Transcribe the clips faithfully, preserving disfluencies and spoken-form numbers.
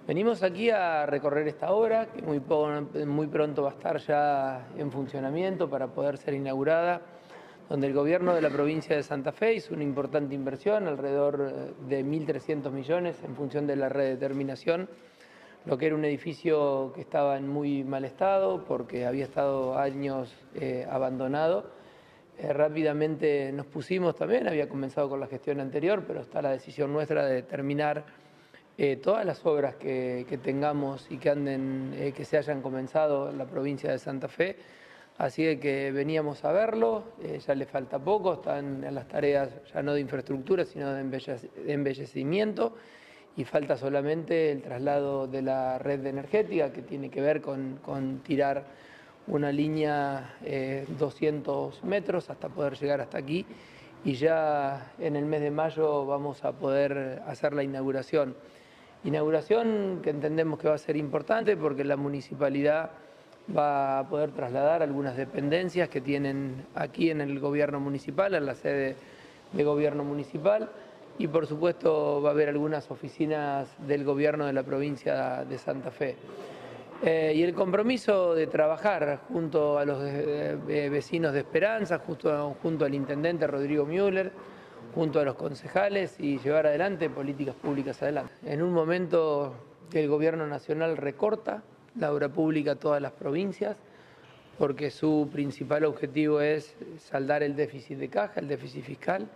Venimos aquí a recorrer esta obra, que muy, muy pronto va a estar ya en funcionamiento para poder ser inaugurada, donde el gobierno de la provincia de Santa Fe hizo una importante inversión, alrededor de mil trescientos millones en función de la redeterminación, lo que era un edificio que estaba en muy mal estado porque había estado años eh, abandonado. Eh, rápidamente nos pusimos también, había comenzado con la gestión anterior, pero está la decisión nuestra de terminar eh, todas las obras que, que tengamos y que, anden, eh, que se hayan comenzado en la provincia de Santa Fe. Así que veníamos a verlo, eh, ya le falta poco, están en las tareas ya no de infraestructura, sino de embellecimiento, y falta solamente el traslado de la red energética, que tiene que ver con, con tirar una línea eh, doscientos metros hasta poder llegar hasta aquí, y ya en el mes de mayo vamos a poder hacer la inauguración. Inauguración que entendemos que va a ser importante porque la municipalidad va a poder trasladar algunas dependencias que tienen aquí en el gobierno municipal, en la sede de gobierno municipal, y por supuesto va a haber algunas oficinas del gobierno de la provincia de Santa Fe. Eh, y el compromiso de trabajar junto a los eh, vecinos de Esperanza, justo, junto al intendente Rodrigo Müller, junto a los concejales, y llevar adelante políticas públicas adelante. En un momento que el gobierno nacional recorta la obra pública a todas las provincias, porque su principal objetivo es saldar el déficit de caja, el déficit fiscal.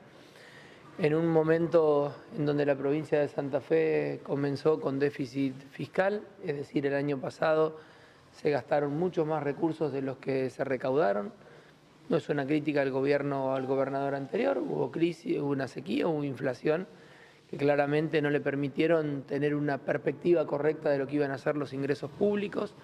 En un momento en donde la provincia de Santa Fe comenzó con déficit fiscal, es decir, el año pasado se gastaron muchos más recursos de los que se recaudaron. No es una crítica al gobierno, al gobernador anterior, hubo crisis, hubo una sequía, hubo inflación, que claramente no le permitieron tener una perspectiva correcta de lo que iban a ser los ingresos públicos,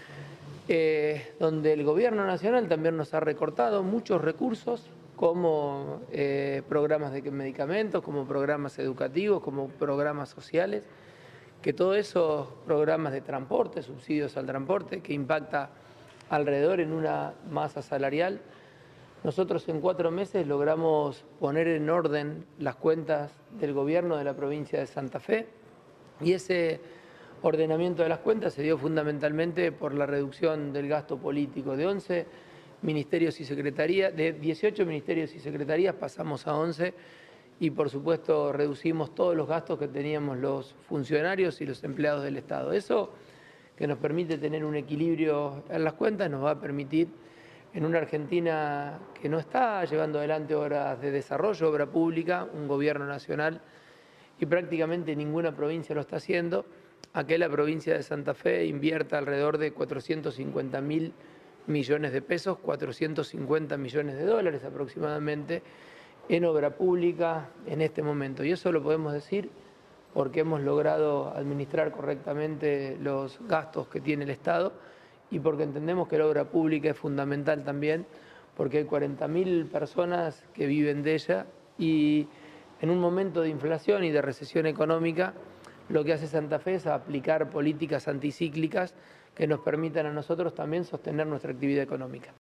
eh, donde el gobierno nacional también nos ha recortado muchos recursos, como eh, programas de medicamentos, como programas educativos, como programas sociales, que todos esos programas de transporte, subsidios al transporte, que impacta alrededor en una masa salarial. Nosotros en cuatro meses logramos poner en orden las cuentas del gobierno de la provincia de Santa Fe, y ese ordenamiento de las cuentas se dio fundamentalmente por la reducción del gasto político de once ministerios y secretarías, de dieciocho ministerios y secretarías pasamos a once, y por supuesto reducimos todos los gastos que teníamos los funcionarios y los empleados del Estado. Eso, que nos permite tener un equilibrio en las cuentas, nos va a permitir, en una Argentina que no está llevando adelante obras de desarrollo, obra pública, un gobierno nacional, y prácticamente ninguna provincia lo está haciendo, a que la provincia de Santa Fe invierta alrededor de cuatrocientos cincuenta mil millones de pesos, cuatrocientos cincuenta millones de dólares aproximadamente, en obra pública en este momento. Y eso lo podemos decir porque hemos logrado administrar correctamente los gastos que tiene el Estado, y porque entendemos que la obra pública es fundamental también, porque hay cuarenta mil personas que viven de ella, y en un momento de inflación y de recesión económica, lo que hace Santa Fe es aplicar políticas anticíclicas que nos permitan a nosotros también sostener nuestra actividad económica.